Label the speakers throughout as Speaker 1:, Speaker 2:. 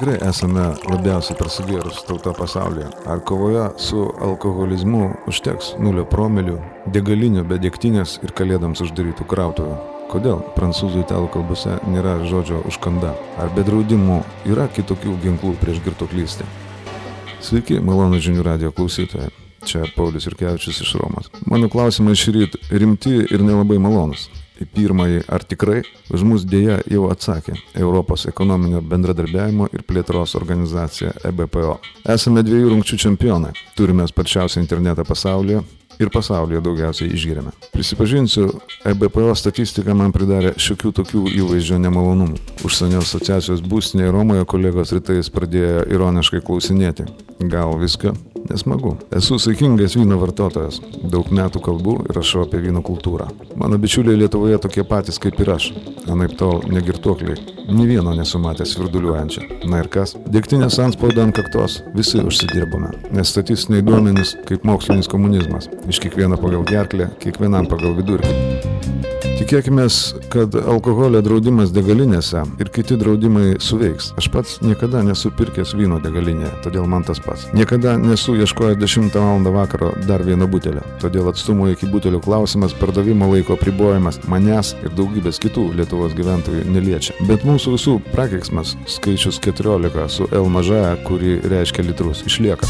Speaker 1: tikrai esame labiausiai prasigėrus tauta pasaulyje? Ar kovoje su alkoholizmu užteks 0 promilių, degalinių be degtinės ir kalėdams uždarytų krautuvų? Kodėl prancūzų italų kalbose nėra žodžio užkanda? Ar be draudimų yra kitokių ginklų prieš girtuoklystę? Sveiki, malonūs Žinių radijo klausytojai. Čia Paulius Jurkevičius iš Romos. Mano klausimai šįryt rimti ir nelabai malonus. Į pirmąjį, ar tikrai, už mus dėja jau atsakė Europos ekonominio bendradarbiavimo ir plėtros organizacija EBPO. Esame 2 rungčių čempionai, turime sparčiausią internetą pasaulyje ir pasaulyje daugiausiai išgeriame. Prisipažinsiu, EBPO statistika man pridarė šiokių tokių įvaizdžio nemalonumų. Užsienio asociacijos būstinėje Romoje kolegos rytais pradėjo ironiškai klausinėti. Gal viską? Nesmagu. Esu saikingas vyno vartotojas. Daug metų kalbu ir rašau apie vyno kultūrą. Mano bičiuliai Lietuvoje tokie patys kaip ir aš. Anaip tol negirtuokliai. Nė vieno nesu matęs svirduliuojančio. Na ir kas? Degtinės antspaudą ant kaktos. Visi užsidirbame. Nes statistiniai duomenys kaip mokslinis komunizmas. Iš kiekvieno pagal gerklę, kiekvienam pagal vidurkį. Tikėkimės, kad alkoholio draudimas degalinėse ir kiti draudimai suveiks. Aš pats niekada nesu pirkęs vyno degalinėje, todėl man tas pats. Niekada nesu ieškojęs 10 val. Vakaro dar vieno butelio, todėl atstumo iki butelio klausimas, pardavimo laiko apribojimas manęs ir daugybės kitų Lietuvos gyventojų neliečia. Bet mūsų visų prakeiksmas, skaičius 14 su L mažąja, kuri reiškia litrus, išlieka.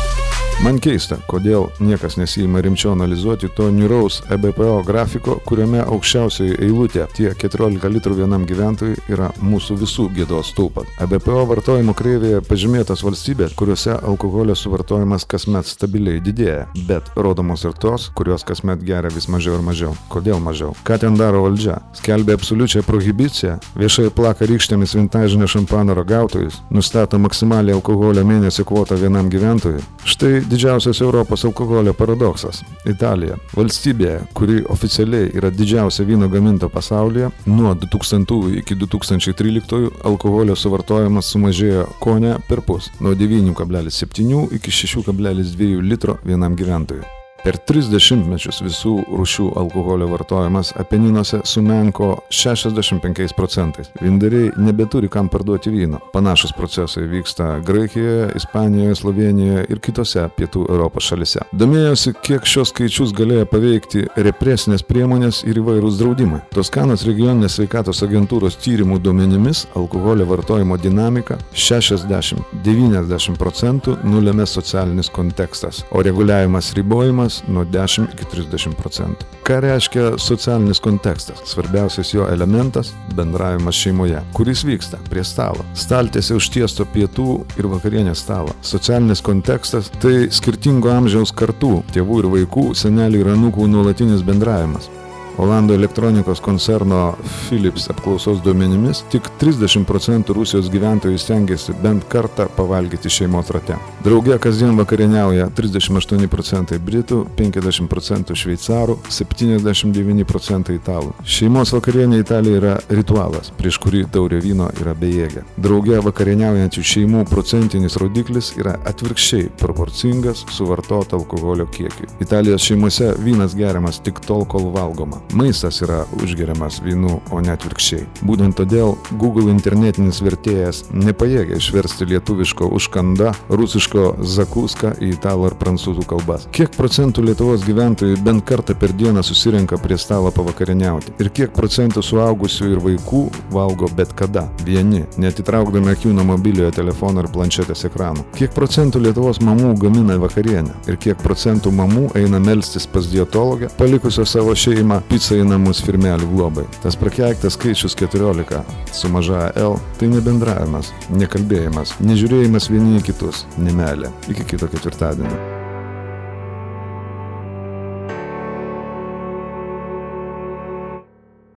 Speaker 1: Man keista, kodėl niekas nesiima rimčiau analizuoti to niūraus EBPO grafiko, kuriame aukščiausioji eilutė, tie 14 litrų vienam gyventojui, yra mūsų visų gėdos stulpas. EBPO vartojimo kreivėje pažymėtas valstybės, kuriuose alkoholio suvartojimas kasmet stabiliai didėja, bet rodomos ir tos, kurios kasmet geria vis mažiau ir mažiau. Kodėl mažiau? Ką ten daro valdžia? Skelbia absoliučią prohibiciją, viešai plaka rykštėmis vintažinio šampano ragautojus, nustato maksimalią alkoholio mėnesio kvotą vienam gyventojui. Štai didžiausias Europos alkoholio paradoksas. Italija. Valstybė, kuri oficialiai yra didžiausia vyno gaminta pasaulyje, nuo 2000 iki 2013 alkoholio suvartojimas sumažėjo kone perpus, nuo 9,7 iki 6,2 litro vienam gyventojui. Per 30 mečius visų rūšių alkoholio vartojimas Apeninuose sumenko 65%. Vyndariai nebeturi kam parduoti vyno. Panašus procesai vyksta Graikijoje, Ispanijoje, Slovėnijoje ir kitose pietų Europos šalise. Domėjosi, kiek šios skaičius galėjo paveikti represinės priemonės ir įvairūs draudimai. Toskanos regioninės sveikatos agentūros tyrimų duomenimis alkoholio vartojimo dinamika 60-90% nulėmė socialinis kontekstas, o reguliavimas ribojimas nuo 10 iki 30%. Ką reiškia socialinis kontekstas? Svarbiausias jo elementas – bendravimas šeimoje, kuris vyksta prie stalo. Staltiesė užtiesto pietų ir vakarienės stalo. Socialinis kontekstas – tai skirtingo amžiaus kartų, tėvų ir vaikų, senelių ir anūkų nuolatinis bendravimas. Olandų elektronikos koncerno Philips apklausos duomenimis tik 30% Rusijos gyventojų stengiasi bent kartą pavalgyti šeimos rate. Drauge kasdien vakarieniauja 38% britų, 50% šveicarų, 79% italų. Šeimos vakarienė Italijoje yra ritualas, prieš kurį taurė vyno yra bejėgė. Drauge vakarieniaujančių šeimų procentinis rodiklis yra atvirkščiai proporcingas suvartoto alkoholio kiekiui. Italijos šeimose vynas geriamas tik tol, kol valgoma. Maistas yra užgeriamas vynu, o ne atvirkščiai. Būtent todėl Google internetinis vertėjas nepajėgia išversti lietuviško užkanda, rusiško zakuska į italų ar prancūzų kalbas. Kiek procentų Lietuvos gyventojų bent kartą per dieną susirenka prie stalo pavakarieniauti? Ir kiek procentų suaugusių ir vaikų valgo bet kada, vieni, neatitraukdami akių nuo mobiliojo telefono ir planšetės ekranų? Kiek procentų Lietuvos mamų gamina vakarienę? Ir kiek procentų mamų eina melstis pas dietologę, palikusios savo šeimą picą į namus firmelių globai? Tas prakeiktas skaičius 14 su maža L – tai nebendravimas, nekalbėjimas, nežiūrėjimas vieni į kitus, nemeilė. Iki kito ketvirtadienio.